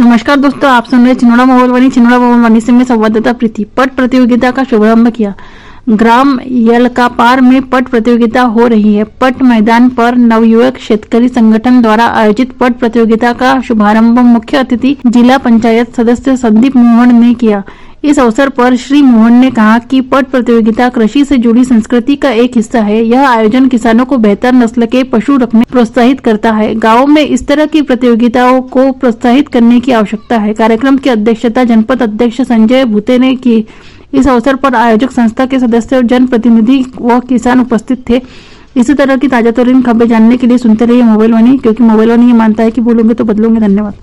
नमस्कार दोस्तों, आप सुन रहे चिनोड़ा मोबाइल वाणी से मैं संवाददाता प्रीति। पट प्रतियोगिता का शुभारंभ किया। ग्राम यलकापार में पट प्रतियोगिता हो रही है। पट मैदान पर नवयुवक शेतकरी संगठन द्वारा आयोजित पट प्रतियोगिता का शुभारंभ मुख्य अतिथि जिला पंचायत सदस्य संदीप मोहन ने किया। इस अवसर पर श्री मोहन ने कहा कि पट प्रतियोगिता कृषि से जुड़ी संस्कृति का एक हिस्सा है। यह आयोजन किसानों को बेहतर नस्ल के पशु रखने प्रोत्साहित करता है। गाँव में इस तरह की प्रतियोगिताओं को प्रोत्साहित करने की आवश्यकता है। कार्यक्रम की अध्यक्षता जनपद अध्यक्ष संजय भूते ने की। इस अवसर पर आयोजक संस्था के सदस्य, जनप्रतिनिधि व किसान उपस्थित थे। इसी तरह की ताजा तरीन खबरें जानने के लिए सुनते रहिए मोबाइल वाणी, क्योंकि मोबाइल वाणी ये मानता है कि बोलोगे तो बदलोगे। धन्यवाद।